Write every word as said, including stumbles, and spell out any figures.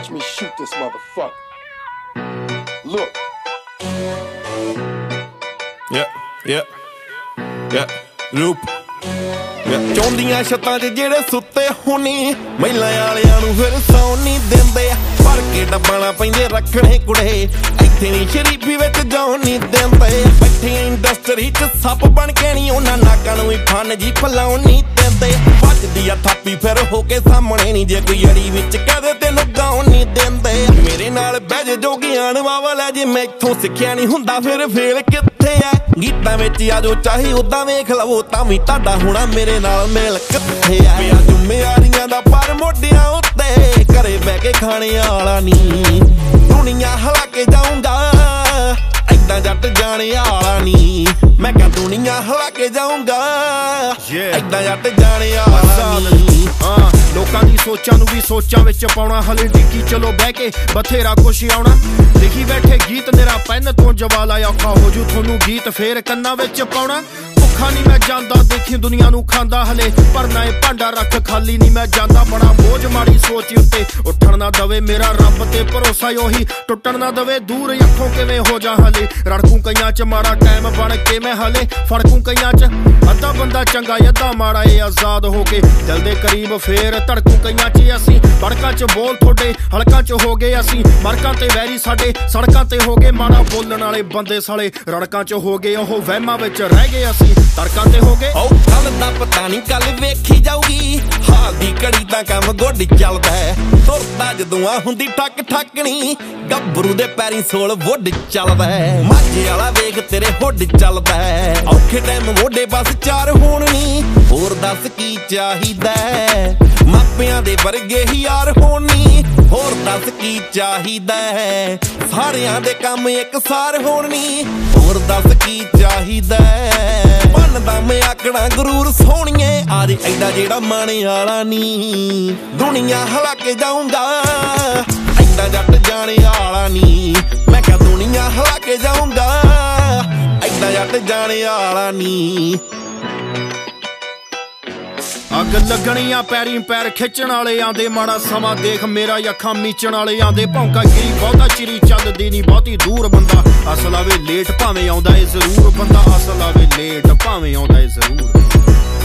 Watch me shoot this motherfucker. Look. Yeah, yeah, yeah, loop. Yeah. ਚੌਂਦੀਆਂ ਛੱਤਾਂ 'ਚ ਜਿਹੜੇ ਸੁੱਤੇ ਹੁਣੀ ਮਹਿਲਾਂ ਵਾਲਿਆਂ ਨੂੰ ਫਿਰ ਸੌਣ ਨਹੀਂ ਦਿੰਦੇ ਭਰ ਕੇ ਡੱਬਾਂ ਪੈਂਦੇ ਰੱਖਣੇ ਕੁੜੇ ਇੱਥੇ ਨਹੀਂ ਸ਼ਰੀਫੀ ਵਿੱਚ ਜਾਣ ਨਹੀਂ ਦਿੰਦੇ ਬੈਠੇ ਇੰਡਸਟਰੀ 'ਚ ਸੱਪ ਬਣ ਕੇ ਨਹੀਂ ਉਹਨਾਂ ਨਾਕਾਂ ਨੂੰ ਵੀ ਫਨ ਜੀ ਫਲਾਉਣ ਨਹੀਂ ਦਿੰਦੇ ਵੱਜਦੀ ਆ ਥਾਪੀ ਫਿਰ ਹੋ ਕੇ ਸਾਹਮਣੇ ਨਹੀਂ ਜੇ ਕੋਈ ਅੜੀ ਵਿੱਚ ਕਹਦੇ ਤੈਨੂੰ ਗਾਉਣ ਨਹੀਂ ਦਿੰਦੇ ਮੇਰੇ ਨਾਲ ਬਹਿ ਜੇ ਜੋਗੀਆਂ ਵਾਵਾ ਲੈ ਜੇ ਮੈਥੋਂ ਸਿੱਖਿਆ ਨਹੀਂ ਹੁੰਦਾ ਫਿਰ ਫੇਲ ਕਿੱਥੇ ਆ ਗੀਤਾਂ ਵਿੱਚ ਆ ਜੋ ਚਾਹੀ ਉਦਾਂ ਵੇਖ ਲਵੋ ਤਾਂ ਵੀ ਤੁਹਾਡਾ ਹੋਣਾ ਮੇਰੇ ਨਾਲ ਮੇਲ ਕਿੱਥੇ ਆ ਪਿਆ ਜ਼ਿੰਮੇਵਾਰੀਆਂ ਦਾ ਪਰ ਮੋਢਿਆਂ ਉੱਤੇ ਘਰੇ ਬਹਿ ਕੇ ਖਾਣੇ ਵਾਲਾ ਨੀ ਦੁਨੀਆ ਹਿਲਾ ਕੇ ਜਾਊਂਗਾ ਏਦਾਂ ਜੱਟ ਜਾਣੇ ਵਾਲਾ ਨੀ ਮੈਂ ਕਿਹਾ ਦੁਨੀਆ ਹਿਲਾ ਕੇ ਜਾਊਂਗਾ ਏਦਾਂ ਜੱਟ ਜਾਣੇ ਵਾਲਾ ਨੀ ਹਾਂ ਲੋਕਾਂ ਦੀ ਸੋਚਾਂ ਨੂੰ ਵੀ ਸੋਚਾਂ ਵਿੱਚ ਪਾਉਣਾ ਹਲੇ ਡਿੱਗੀ ਚਲੋ ਬਹਿ ਕੇ ਬਥੇਰਾ ਕੁਛ ਆਉਣਾ ਲਿਖੀ ਬੈਠੇ ਗੀਤ ਮੇਰਾ ਪੈਨ ਤੋਂ ਜਵਾਲਾ ਔਖਾ ਹੋ ਜੂ ਤੁਹਾਨੂੰ ਗੀਤ ਫੇਰ ਕੰਨਾਂ ਵਿੱਚ ਪਾਉਣਾ ਭੁੱਖਾ ਨਹੀਂ ਮੈਂ ਜਾਂਦਾ ਦੇਖੀ ਦੁਨੀਆ ਨੂੰ ਖਾਂਦਾ ਹਲੇ ਭਰਨਾ ਏ ਭਾਂਡਾ ਰੱਖ ਖਾਲੀ ਨਹੀਂ ਮੈਂ ਜਾਂਦਾ ਬੜਾ ਬੋਝ ਮਾੜੀ ਸੋਚ ਉੱਤੇ ਉੱਠਣ ਨਾ ਦਵੇ ਮੇਰਾ ਰੱਬ ਤੇ ਭਰੋਸਾ ਉਹੀ ਟੁੱਟਣ ਨਾ ਦਵੇ ਦੂਰ ਅੱਖੋਂ ਕਿਵੇਂ ਹੋ ਜਾ ਹਲੇ ਰੜਕੂ ਕਈਆਂ ਚ ਮਾੜਾ ਟਾਈਮ ਬਣ ਕੇ ਮੈਂ ਹਲੇ ਫੜਕੂ ਕਈਆਂ ਚ ਅੱਧਾ ਬੰਦਾ ਚੰਗਾ ਅੱਧਾ ਮਾੜਾ ਏ ਆਜ਼ਾਦ ਹੋ ਕੇ ਦਿਲ ਦੇ ਕਰੀਬ ਫੇਰ ਧੜਕੂ ਕਈਆਂ ਚ ਅਸੀਂ ਬੜਕਾਂ ਚ ਬੋਲ ਤੁਹਾਡੇ ਹਲਕਾਂ ਚ ਹੋ ਗਏ ਅਸੀਂ ਮਰਕਾਂ ਤੇ ਵੈਰੀ ਸਾਡੇ ਸੜਕਾਂ ਤੇ ਹੋ ਗਏ ਮਾੜਾ ਬੋਲਣ ਵਾਲੇ ਬੰਦੇ ਸਾਲੇ ਰੜਕਾਂ ਚ ਹੋ ਗਏ ਉਹ ਵਹਿਮਾਂ ਵਿੱਚ ਰਹਿ ਗਏ ਅਸੀਂ ਤੜਕਾਂ ਤੇ ਹੋ ਗਏ ਉਹ ਕੱਲ ਦਾ ਪਤਾ ਨਹੀਂ ਕੱਲ ਵੇਖੀ ਜਾਊਗੀ ਹਾਲ ਦੀ ਘੜੀ ਤਾਂ ਕੰਮ ਗੋਡੀ ਚੱਲਦਾ ਤੁਰਦਾ ਜਦੋਂ ਆ ਹੁੰਦੀ ਠੱਕ ਠੱਕਣੀ ਗੱਭਰੂ ਦੇ ਪੈਰੀਂ ਸੋਲ ਵੁੱਡ ਚੱਲਦਾ ਮਾਝੇ ਵਾਲਾ ਵੇਖ ਤੇਰੇ ਹੁੱਡ ਚੱਲਦਾ ਔਖੇ ਟਾਈਮ ਮੋਢੇ ਬਸ ਚਾਰ ਹੋਣ ਨੀ ਹੋਰ ਦੱਸ ਕੀ ਚਾਹੀਦਾ ਮਾਪਿਆਂ ਦੇ ਵਰਗੇ ਹੀ ਯਾਰ ਹੋਣੀ ਹੋਰ ਦੱਸ ਕੀ ਚਾਹੀਦਾ ਸਾਰਿਆਂ ਦੇ ਕੰਮ ਇੱਕਸਾਰ ਹੋਣ ਨੀ ਹੋਰ ਦੱਸ ਕੀ ਚਾਹੀਦਾ ਬਣਦਾ ਮੈਂ ਆਕੜਾ ਗਰੂਰ ਸੋਹਣੀਏ ਆਜ ਐਡਾ ਜਿਹੜਾ ਮਾਣੇ ਵਾਲਾ ਨੀ ਦੁਨੀਆ ਹਿਲਾ ਕੇ ਜਾਊਂਗਾ ਐਡਾ ਜੱਟ ਜਾਣੇ ਵਾਲਾ ਨੀ ਮੈਂ ਕਿਹਾ ਦੁਨੀਆ ਹਿਲਾ ਕੇ ਜਾਊਂਗਾ ਐਡਾ ਜੱਟ ਜਾਣੇ ਵਾਲਾ ਨੀ ਅੱਗ ਲੱਗਣੀਆਂ ਪੈਰੀਂ ਪੈਰ ਖਿੱਚਣ ਵਾਲੇ ਆਂਦੇ ਮਾੜਾ ਸਮਾਂ ਦੇਖ ਮੇਰਾ ਅੱਖਾਂ ਮੀਚਣ ਵਾਲੇ ਆਂਦੇ ਭੌਂਕਾ ਗਿਰੀ ਬਹੁਤਾ ਚਿਰੀ ਚੱਲਦੀ ਨਹੀਂ ਬਹੁਤੀ ਦੂਰ ਬੰਦਾ ਅਸਲ ਆਵੇ ਲੇਟ ਭਾਵੇਂ ਆਉਂਦਾ ਏ ਜ਼ਰੂਰ ਬੰਦਾ ਅਸਲ ਆਵੇ ਲੇਟ ਭਾਵੇਂ ਆਉਂਦਾ ਏ ਜ਼ਰੂਰ